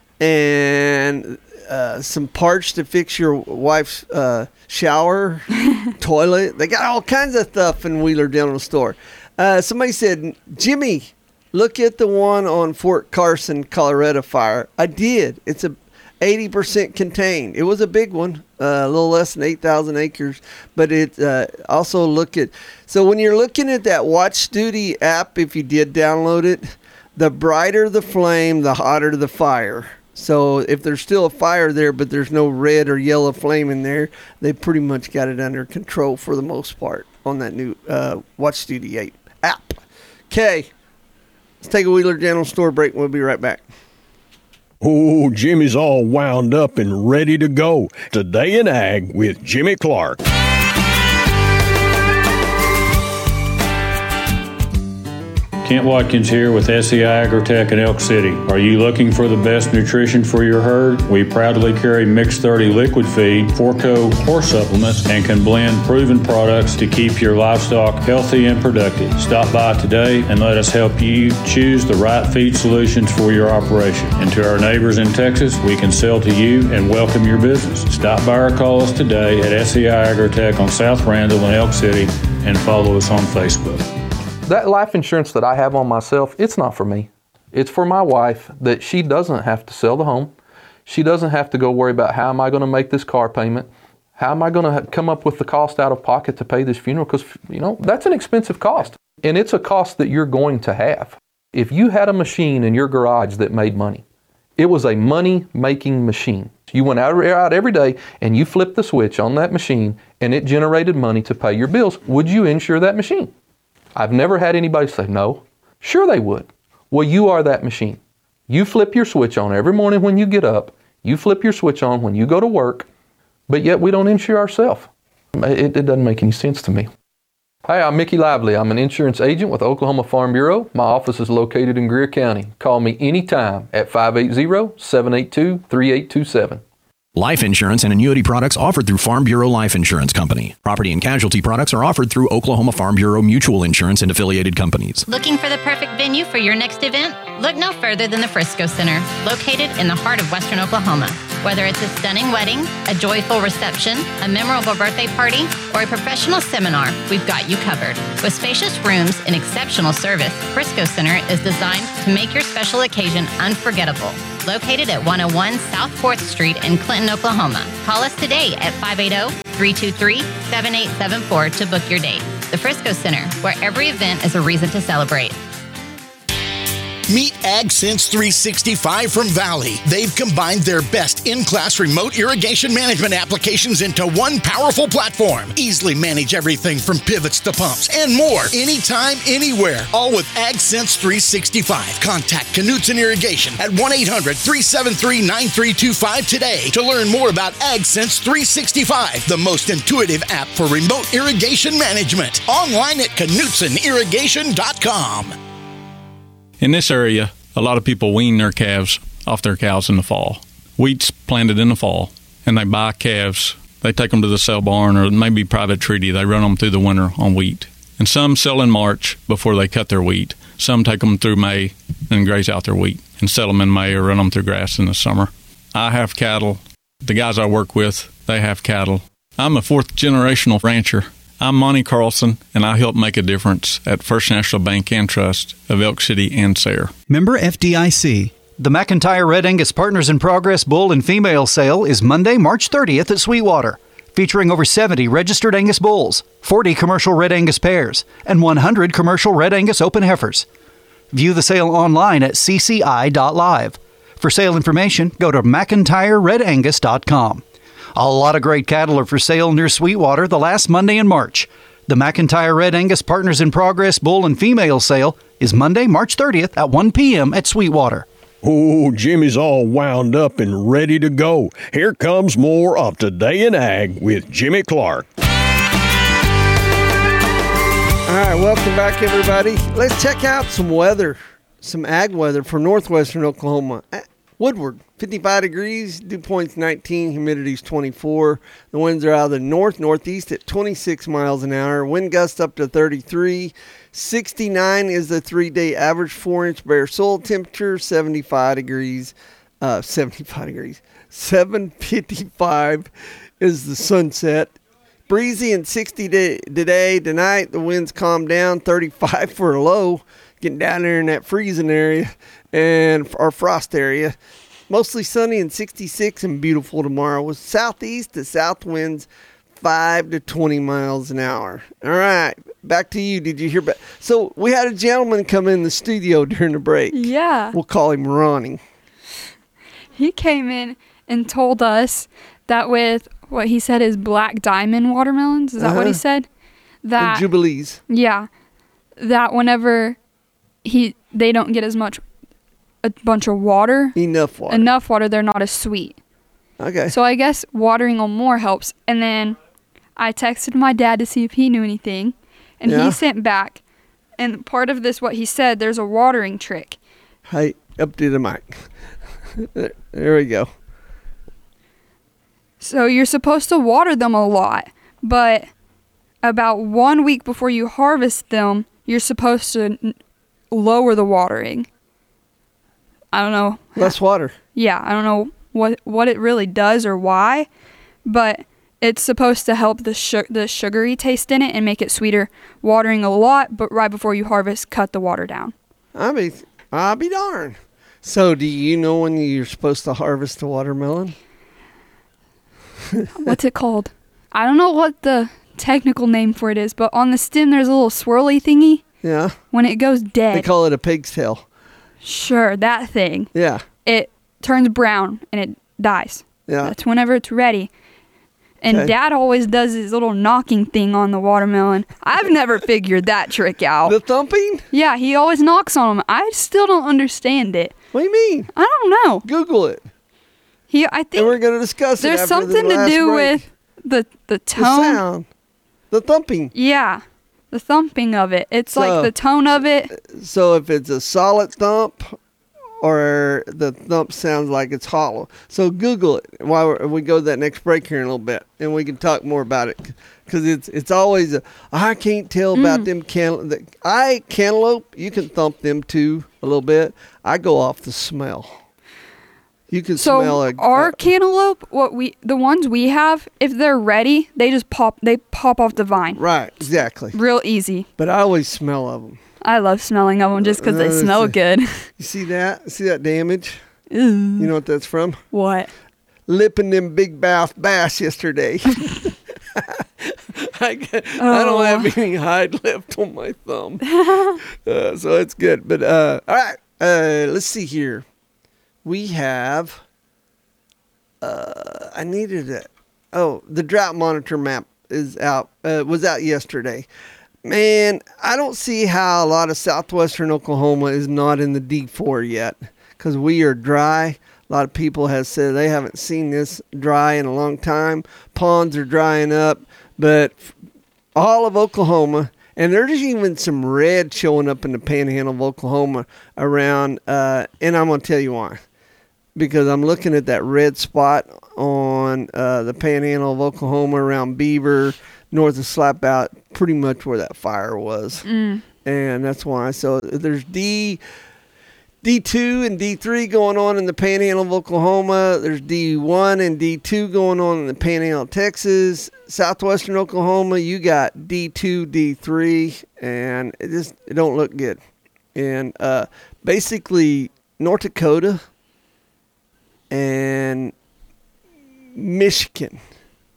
and uh, some parts to fix your wife's uh, shower, toilet. They got all kinds of stuff in Wheeler General Store. Uh, somebody said, Jimmy, look at the one on Fort Carson, Colorado fire. I did. It's a eighty percent contained. It was a big one, uh, a little less than eight thousand acres. But it uh, also look at, so when you're looking at that Watch Duty app, if you did download it, the brighter the flame, the hotter the fire. So if there's still a fire there, but there's no red or yellow flame in there, they pretty much got it under control for the most part on that new uh, Watch Duty eight app. Okay, let's take a Wheeler General Store break and we'll be right back. Oh, Jimmy's all wound up and ready to go. Today in Ag with Jimmy Clark. Kent Watkins here with S E I Agrotech in Elk City. Are you looking for the best nutrition for your herd? We proudly carry Mix thirty liquid feed, Forco horse supplements, and can blend proven products to keep your livestock healthy and productive. Stop by today and let us help you choose the right feed solutions for your operation. And to our neighbors in Texas, we can sell to you and welcome your business. Stop by or call us today at S E I Agrotech on South Randall in Elk City and follow us on Facebook. That life insurance that I have on myself, it's not for me. It's for my wife, that she doesn't have to sell the home. She doesn't have to go worry about how am I going to make this car payment? How am I going to come up with the cost out of pocket to pay this funeral? Because, you know, that's an expensive cost. And it's a cost that you're going to have. If you had a machine in your garage that made money, it was a money-making machine. You went out, out every day and you flipped the switch on that machine and it generated money to pay your bills. Would you insure that machine? I've never had anybody say no. Sure they would. Well, you are that machine. You flip your switch on every morning when you get up. You flip your switch on when you go to work, but yet we don't insure ourselves. It, it doesn't make any sense to me. Hi, I'm Mickey Lively. I'm an insurance agent with Oklahoma Farm Bureau. My office is located in Greer County. Call me anytime at five eight zero, seven eight two, three eight two seven. Life insurance and annuity products offered through Farm Bureau Life Insurance Company. Property and casualty products are offered through Oklahoma Farm Bureau Mutual Insurance and affiliated companies. Looking for the perfect venue for your next event? Look no further than the Frisco Center, located in the heart of Western Oklahoma. Whether it's a stunning wedding, a joyful reception, a memorable birthday party, or a professional seminar, we've got you covered. With spacious rooms and exceptional service, Frisco Center is designed to make your special occasion unforgettable. Located at one oh one South fourth Street in Clinton, Oklahoma. Call us today at five eight zero, three two three, seven eight seven four to book your date. The Frisco Center, where every event is a reason to celebrate. Meet AgSense three sixty-five from Valley. They've combined their best in-class remote irrigation management applications into one powerful platform. Easily manage everything from pivots to pumps and more, anytime, anywhere. All with AgSense three sixty-five. Contact Knutson Irrigation at one eight hundred, three seven three, nine three two five today to learn more about AgSense three sixty-five, the most intuitive app for remote irrigation management. Online at knutson irrigation dot com. In this area, a lot of people wean their calves off their cows in the fall. Wheat's planted in the fall, and they buy calves. They take them to the sale barn or maybe private treaty. They run them through the winter on wheat. And some sell in March before they cut their wheat. Some take them through May and graze out their wheat and sell them in May or run them through grass in the summer. I have cattle. The guys I work with, they have cattle. I'm a fourth generational rancher. I'm Monty Carlson, and I help make a difference at First National Bank and Trust of Elk City and Sayre. Member F D I C. The McIntyre Red Angus Partners in Progress Bull and Female Sale is Monday, March thirtieth at Sweetwater, featuring over seventy registered Angus bulls, forty commercial Red Angus pairs, and one hundred commercial Red Angus open heifers. View the sale online at c c i dot live. For sale information, go to mcintyre red angus dot com. A lot of great cattle are for sale near Sweetwater the last Monday in March. The McIntyre Red Angus Partners in Progress Bull and Female Sale is Monday, March thirtieth at one p.m. at Sweetwater. Oh, Jimmy's all wound up and ready to go. Here comes more of Today in Ag with Jimmy Clark. All right, welcome back, everybody. Let's check out some weather, some ag weather for northwestern Oklahoma. Woodward, fifty-five degrees, dew point's nineteen, humidity's twenty-four. The winds are out of the north, northeast at twenty-six miles an hour. Wind gust up to thirty-three. sixty-nine is the three-day average four-inch bare soil temperature, seventy-five degrees. Uh, seventy-five degrees. seven fifty-five is the sunset. Breezy and sixty day, today. Tonight, the winds calm down, thirty-five for a low. Getting down there in that freezing area and our frost area. Mostly sunny and sixty-six and beautiful tomorrow with southeast to south winds five to twenty miles an hour. All right, back to you. Did you hear about? So we had a gentleman come in the studio during the break. Yeah. We'll call him Ronnie. He came in and told us that with what he said is black diamond watermelons. Is that uh-huh. what he said? That and Jubilees. Yeah. That whenever he they don't get as much a bunch of water. Enough water. Enough water, they're not as sweet. Okay. So I guess watering them more helps. And then I texted my dad to see if he knew anything. And yeah. he sent back. And part of this, what he said, there's a watering trick. Hey, up to the mic. There we go. So you're supposed to water them a lot. But about one week before you harvest them, you're supposed to n- lower the watering. I don't know. Less water. Yeah, I don't know what what it really does or why, but it's supposed to help the su- the sugary taste in it and make it sweeter. Watering a lot, but right before you harvest, cut the water down. I be, I'll be darned. So, do you know when you're supposed to harvest the watermelon? What's it called? I don't know what the technical name for it is, but on the stem there's a little swirly thingy. Yeah. When it goes dead. They call it a pig's tail. Sure, that thing. Yeah. It turns brown and it dies. Yeah. That's whenever it's ready. And Okay. Dad always does his little knocking thing on the watermelon. I've never figured that trick out. The thumping? Yeah, he always knocks on them. I still don't understand it. What do you mean? I don't know. Google it. He, I think And we're going to discuss it there's after something the to last do break. with the the The tone. sound. The thumping. Yeah, the thumping of it. It's So- like the tone of it. So if it's a solid thump or the thump sounds like it's hollow. So Google it while we go to that next break here in a little bit, and we can talk more about it. Because it's it's always, a, I can't tell about Mm. them cantaloupe. I cantaloupe, you can thump them too a little bit. I go off the smell. You can So smell a, our a cantaloupe, what we the ones we have, if they're ready, they just pop. They pop off the vine. Right, exactly. Real easy. But I always smell of them. I love smelling of them just because they Uh, smell see- good. You see that? See that damage? Ew. You know what that's from? What? Lipping them big mouth bass yesterday. I, got- I Oh. don't have any hide left on my thumb. uh, so it's good. But uh, all right, uh, let's see here. We have, uh, I needed it. Oh, the drought monitor map is out, uh, was out yesterday. Man, I don't see how a lot of southwestern Oklahoma is not in the D four yet because we are dry. A lot of people have said they haven't seen this dry in a long time. Ponds are drying up, but all of Oklahoma, and there's even some red showing up in the panhandle of Oklahoma around, uh, and I'm going to tell you why. Because I'm looking at that red spot on uh, the panhandle of Oklahoma around Beaver, north of Slapout, pretty much where that fire was. Mm. And that's why. So there's D, D two and D three going on in the panhandle of Oklahoma. There's D one and D two going on in the panhandle of Texas. Southwestern Oklahoma, you got D two, D three, and it just it don't look good. And uh, basically, North Dakota and Michigan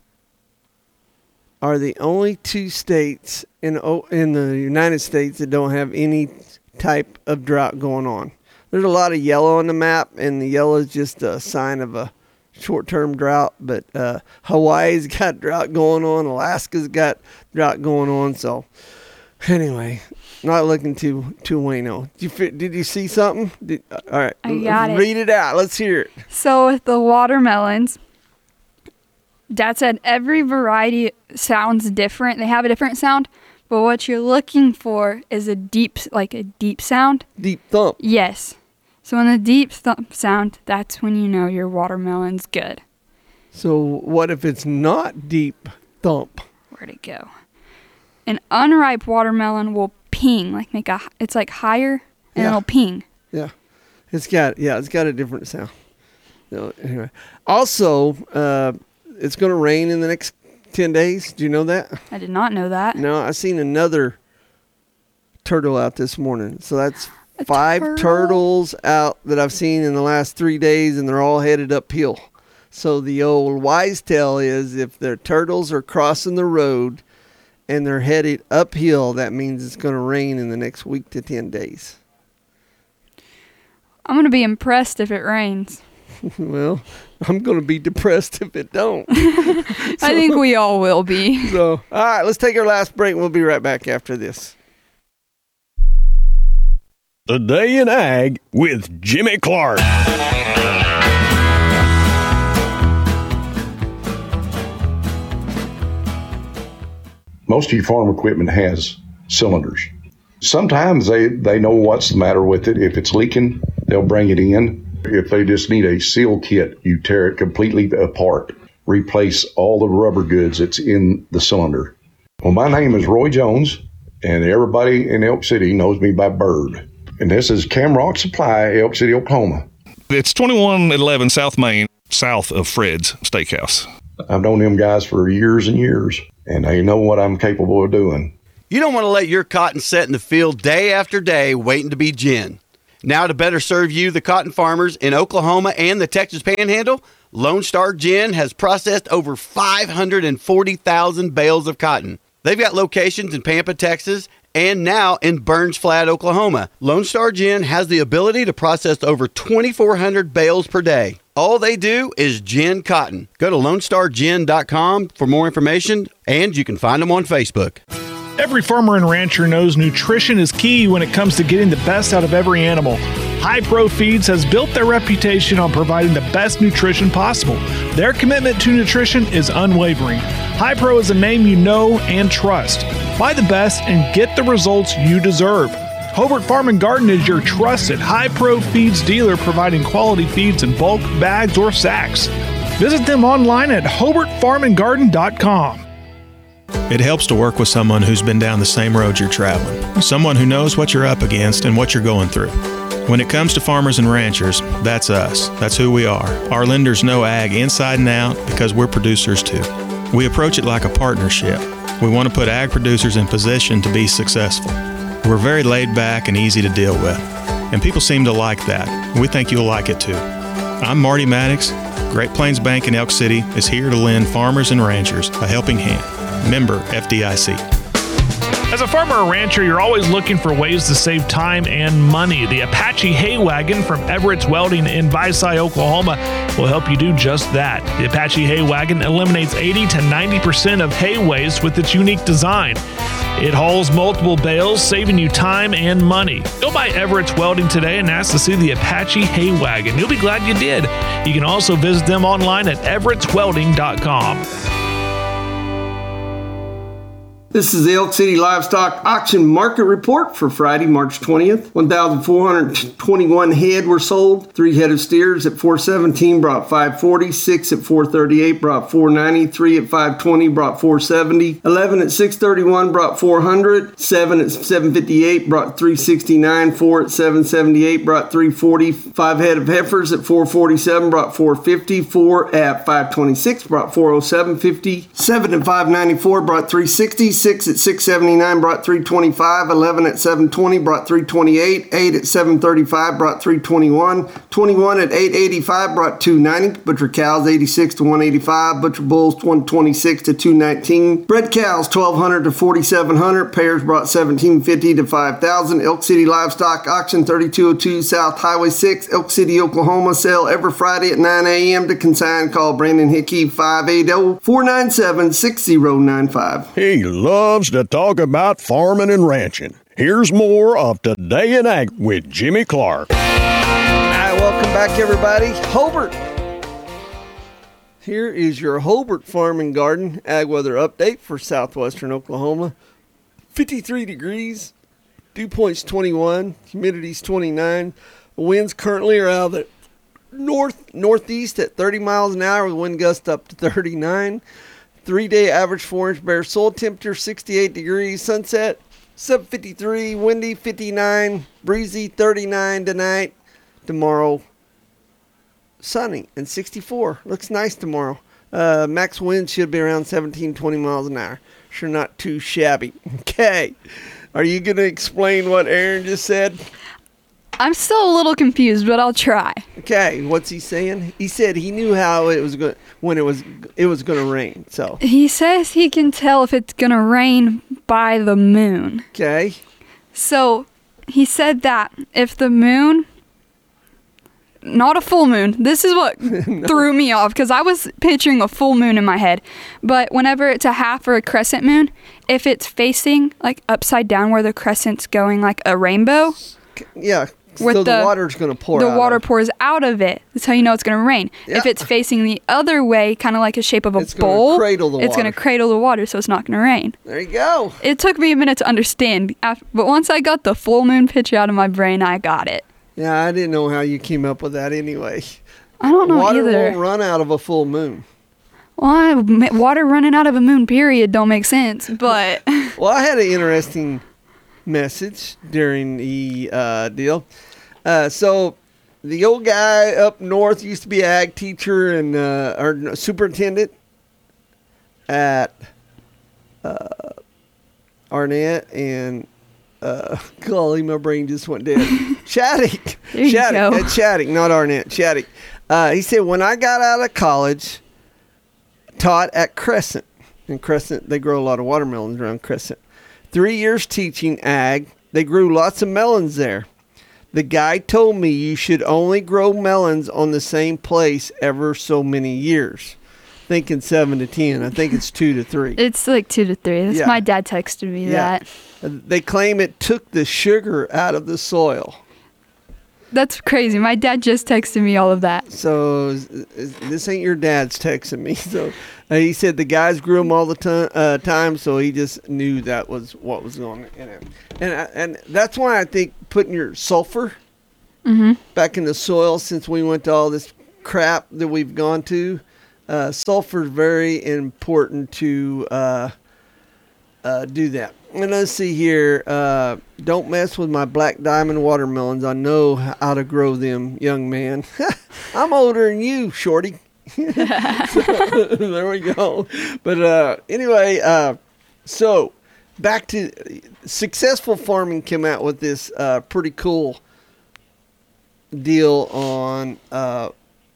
are the only two states in O- in the United States that don't have any type of drought going on. There's a lot of yellow on the map, and the yellow is just a sign of a short-term drought. But uh, Hawaii's got drought going on. Alaska's got drought going on. So anyway, not looking too too bueno. Did you fi- did you see something? Did, all right, I got it. Read it out. Let's hear it. So with the watermelons, Dad said every variety sounds different. They have a different sound, but what you're looking for is a deep, like a deep sound. Deep thump. Yes. So in the deep thump sound, that's when you know your watermelon's good. So what if it's not deep thump? Where'd it go? An unripe watermelon will ping, like make a. It's like higher, and Yeah. it'll ping. Yeah, it's got yeah, it's got a different sound. So, anyway, also, uh, it's going to rain in the next ten days. Do you know that? I did not know that. No, I seen another turtle out this morning. So that's five turtle? turtles out that I've seen in the last three days, and they're all headed uphill. So the old wise tale is if the turtles are crossing the road and they're headed uphill, that means it's going to rain in the next week to ten days. I'm gonna be impressed if it rains. Well, I'm going to be depressed if it don't. I think we all will be. So, all right, let's take our last break. We'll be right back after this. The Day in Ag with Jimmy Clark. Most of your farm equipment has cylinders. Sometimes they, they know what's the matter with it. If it's leaking, they'll bring it in. If they just need a seal kit, you tear it completely apart. Replace all the rubber goods that's in the cylinder. Well, my name is Roy Jones, and everybody in Elk City knows me by Bird. And this is Camrock Supply, Elk City, Oklahoma. It's twenty-one eleven South Main, south of Fred's Steakhouse. I've known them guys for years and years, and they know what I'm capable of doing. You don't want to let your cotton set in the field day after day waiting to be gin. Now to better serve you, the cotton farmers in Oklahoma and the Texas Panhandle, Lone Star Gin has processed over five hundred forty thousand bales of cotton. They've got locations in Pampa, Texas, and now in Burns Flat, Oklahoma. Lone Star Gin has the ability to process over twenty-four hundred bales per day. All they do is gin cotton. Go to lone star gin dot com for more information, and you can find them on Facebook. Every farmer and rancher knows nutrition is key when it comes to getting the best out of every animal. High Pro Feeds has built their reputation on providing the best nutrition possible. Their commitment to nutrition is unwavering. High Pro is a name you know and trust. Buy the best and get the results you deserve. Hobart Farm and Garden is your trusted high-pro feeds dealer providing quality feeds in bulk, bags, or sacks. Visit them online at hobart farm and garden dot com. It helps to work with someone who's been down the same road you're traveling, someone who knows what you're up against and what you're going through. When it comes to farmers and ranchers, that's us. That's who we are. Our lenders know ag inside and out because we're producers too. We approach it like a partnership. We want to put ag producers in position to be successful. We're very laid back and easy to deal with, and people seem to like that. We think you'll like it too. I'm Marty Maddox. Great Plains Bank in Elk City is here to lend farmers and ranchers a helping hand. Member F D I C. As a farmer or rancher, you're always looking for ways to save time and money. The Apache Hay Wagon from Everett's Welding in Visay, Oklahoma will help you do just that. The Apache Hay Wagon eliminates eighty to ninety percent of hay waste with its unique design. It hauls multiple bales, saving you time and money. Go by Everett's Welding today and ask to see the Apache Hay Wagon. You'll be glad you did. You can also visit them online at everetts welding dot com. This is the Elk City Livestock Auction Market Report for Friday, March twentieth. one thousand four hundred twenty-one head were sold. Three head of steers at four seventeen brought five forty. Six at four thirty-eight brought four ninety. Three at five twenty brought four seventy. Eleven at six thirty-one brought four hundred. Seven at seven fifty-eight brought three sixty-nine. Four at seven seventy-eight brought three forty. Five head of heifers at four forty-seven brought four fifty. Four at five twenty-six brought four oh seven fifty. Seven at five ninety-four brought three sixty. Six at six seventy-nine brought three twenty-five. Eleven at seven twenty brought three twenty-eight. Eight at seven thirty-five brought three twenty-one. twenty-one at eight eighty-five brought two ninety. Butcher cows eighty-six to one eighty-five. Butcher bulls one twenty-six to two nineteen. Bred cows twelve hundred to forty-seven hundred. Pairs brought seventeen fifty to five thousand. Elk City Livestock Auction thirty-two oh two South Highway six, Elk City, Oklahoma. Sale every Friday at nine a.m. To consign, call Brandon Hickey five eight zero, four nine seven, six zero nine five. He loves to talk about farming and ranching. Here's more of Today in Ag with Jimmy Clark. All right, welcome back, everybody. Hobart. Here is your Hobart Farm and Garden ag weather update for southwestern Oklahoma. fifty-three degrees, dew point's twenty-one, humidity's twenty-nine. The winds currently are out of the north northeast at thirty miles an hour with wind gust up to thirty-nine. Three-day average four-inch bare soil temperature, sixty-eight degrees. Sunset, seven fifty-three. Windy, fifty-nine. Breezy, thirty-nine tonight. Tomorrow, sunny and sixty-four. Looks nice tomorrow. Uh, max wind should be around seventeen, twenty miles an hour. Sure not too shabby. Okay. Are you going to explain what Aaron just said? I'm still a little confused, but I'll try. Okay, what's he saying? He said he knew how it was going when it was it was going to rain. So he says he can tell if it's gonna rain by the moon. Okay. So he said that if the moon, not a full moon. This is what no. threw me off because I was picturing a full moon in my head. But whenever it's a half or a crescent moon, if it's facing like upside down where the crescent's going like a rainbow. Yeah. With so the, the water's going to pour the out. The water pours out of it. That's how you know it's going to rain. Yeah. If it's facing the other way, kind of like a shape of a it's bowl, gonna cradle the it's going to cradle the water, so it's not going to rain. There you go. It took me a minute to understand, but once I got the full moon picture out of my brain, I got it. Yeah, I didn't know how you came up with that anyway. I don't know water either. Water won't run out of a full moon. Well, water running out of a moon, period, don't make sense, but... Well, I had an interesting message during the uh, deal. Uh, so the old guy up north used to be an ag teacher and uh, or superintendent at uh, Arnett and uh, golly, my brain just went dead. Shattuck, there you Shattuck, go. at Shattuck, not Arnett. Shattuck. Uh, he said when I got out of college, taught at Crescent. In Crescent, they grow a lot of watermelons around Crescent. Three years teaching ag. They grew lots of melons there. The guy told me you should only grow melons on the same place ever so many years. Thinking seven to ten. I think it's two to three. It's like two to three. That's Yeah. my dad texted me Yeah. that. They claim it took the sugar out of the soil. That's crazy. My dad just texted me all of that. So is- is- this ain't your dad's texting me. So uh, he said the guys grew them all the time, uh, time, so he just knew that was what was going on in it. And I- and that's why I think putting your sulfur Mhm. back in the soil, since we went to all this crap that we've gone to, uh, sulfur is very important to uh, uh, do that. And let's see here. Uh, don't mess with my black diamond watermelons. I know how to grow them, young man. I'm older than you, shorty. So, there we go. But uh, anyway, uh, so back to Successful Farming came out with this uh, pretty cool deal on uh,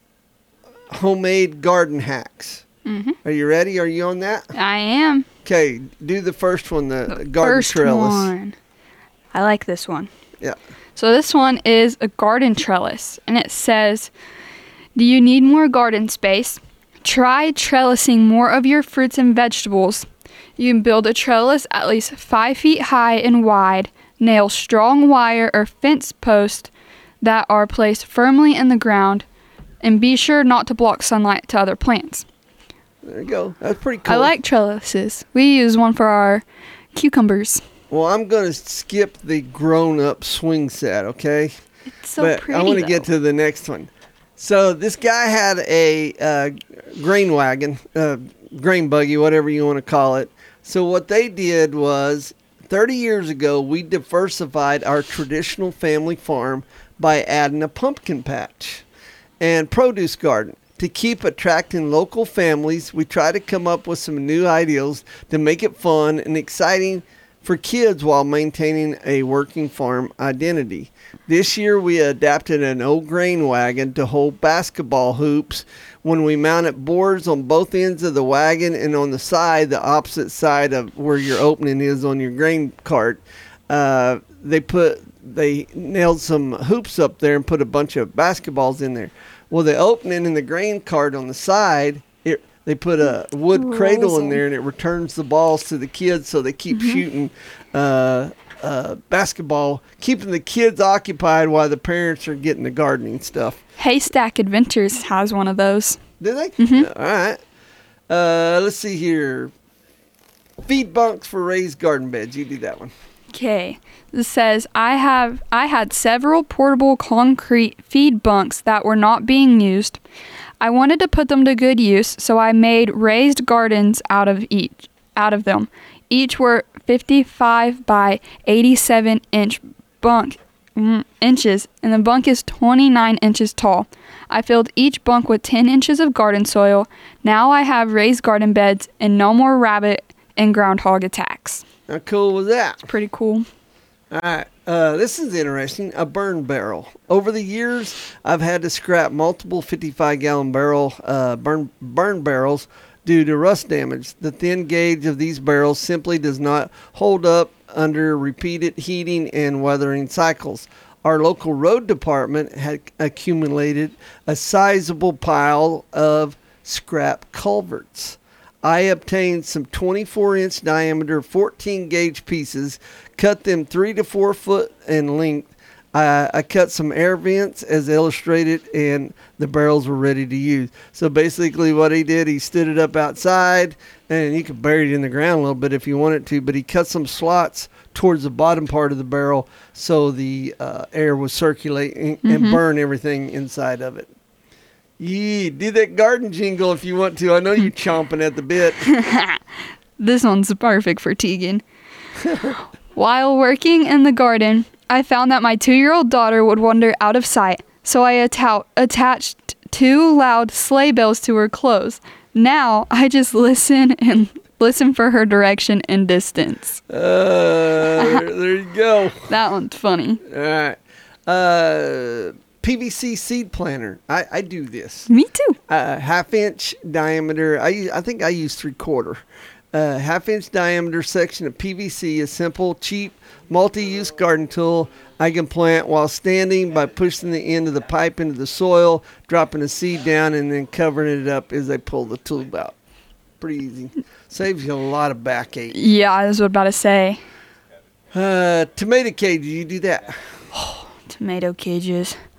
homemade garden hacks. Mhm. Are you ready? Are you on that? I am. Okay, do the first one, the, garden First trellis. one. I like this one. Yeah. So this one is a garden trellis, and it says, do you need more garden space? Try trellising more of your fruits and vegetables. You can build a trellis at least five feet high and wide, nail strong wire or fence posts that are placed firmly in the ground, and be sure not to block sunlight to other plants. There you go. That's pretty cool. I like trellises. We use one for our cucumbers. Well, I'm going to skip the grown-up swing set, okay? It's so but pretty, I want to get though. to the next one. So this guy had a uh, grain wagon, uh, grain buggy, whatever you want to call it. So what they did was, thirty years ago, we diversified our traditional family farm by adding a pumpkin patch and produce garden. To keep attracting local families, we try to come up with some new ideas to make it fun and exciting for kids while maintaining a working farm identity. This year we adapted an old grain wagon to hold basketball hoops. When we mounted boards on both ends of the wagon and on the side, the opposite side of where your opening is on your grain cart, uh, they put they nailed some hoops up there and put a bunch of basketballs in there. Well, the opening in the grain cart on the side, it, they put a wood Rolls cradle in them. there, and it returns the balls to the kids, so they keep Mhm. shooting uh, uh, basketball, keeping the kids occupied while the parents are getting the gardening stuff. Haystack Adventures has one of those. Do they? Mhm. All right. Uh, let's see here. Feed bunks for raised garden beds. You do that one. Okay. This says I have I had several portable concrete feed bunks that were not being used. I wanted to put them to good use, so I made raised gardens out of each out of them. Each were fifty-five by eighty-seven inch bunk mm, inches, and the bunk is twenty-nine inches tall. I filled each bunk with ten inches of garden soil. Now I have raised garden beds and no more rabbit and groundhog attacks. How cool was that? Pretty cool. All right. Uh, this is interesting. A burn barrel. Over the years, I've had to scrap multiple fifty-five gallon barrel uh, burn burn barrels due to rust damage. The thin gauge of these barrels simply does not hold up under repeated heating and weathering cycles. Our local road department had accumulated a sizable pile of scrap culverts. I obtained some twenty-four inch diameter fourteen gauge pieces, cut them three to four foot in length. I, I cut some air vents as illustrated, and the barrels were ready to use. So basically what he did, he stood it up outside, and you could bury it in the ground a little bit if you wanted to, but he cut some slots towards the bottom part of the barrel so the uh, air would circulate and, and Mhm. burn everything inside of it. Yeah, do that garden jingle if you want to. I know you're chomping at the bit. This one's perfect for Tegan. While working in the garden, I found that my two-year-old daughter would wander out of sight, so I atta- attached two loud sleigh bells to her clothes. Now I just listen and listen for her direction and distance. Uh, there, there you go. That one's funny. All right. Uh, P V C seed planter. I, I do this. Me too. Uh, half inch diameter. I use, I think I use three quarter. Uh, half inch diameter section of P V C, a simple, cheap, multi-use garden tool I can plant while standing by pushing the end of the pipe into the soil, dropping the seed down, and then covering it up as I pull the tube out. Pretty easy. Saves you a lot of backache. Yeah, I was about to say. Uh, tomato cage. You do that? Tomato cages.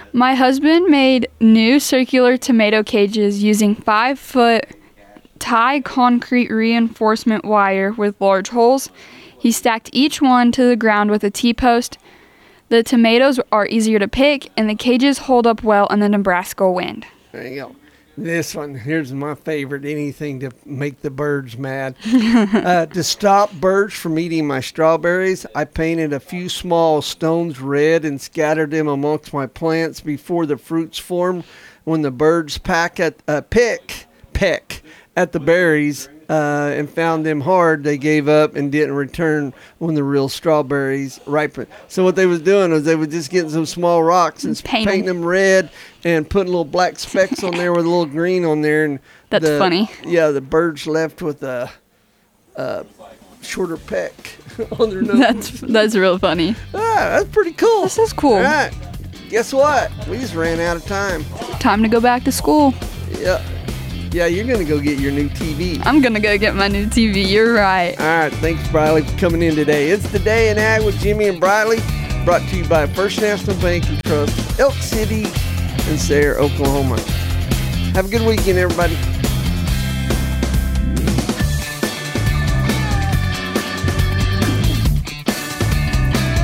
My husband made new circular tomato cages using five-foot tie concrete reinforcement wire with large holes. He stacked each one to the ground with a T-post. The tomatoes are easier to pick, and the cages hold up well in the Nebraska wind. There you go. This one, here's my favorite, anything to make the birds mad. uh, to stop birds from eating my strawberries, I painted a few small stones red and scattered them amongst my plants before the fruits formed. When the birds pack at, uh, pick, peck at the berries uh, and found them hard, they gave up and didn't return when the real strawberries ripened. So what they was doing was they were just getting some small rocks and Paint painting them red and putting little black specks on there with a little green on there. And That's the, funny. Yeah, the birds left with a, a shorter peck on their nose. That's that's real funny. Ah, that's pretty cool. This is cool. All right. Guess what? We just ran out of time. Time to go back to school. Yeah. Yeah, you're going to go get your new T V. I'm going to go get my new T V. You're right. All right. Thanks, Briley, for coming in today. It's the Day in Ag with Jimmy and Briley, brought to you by First National Bank and Trust, Elk City, and Sayre, Oklahoma. Have a good weekend, everybody.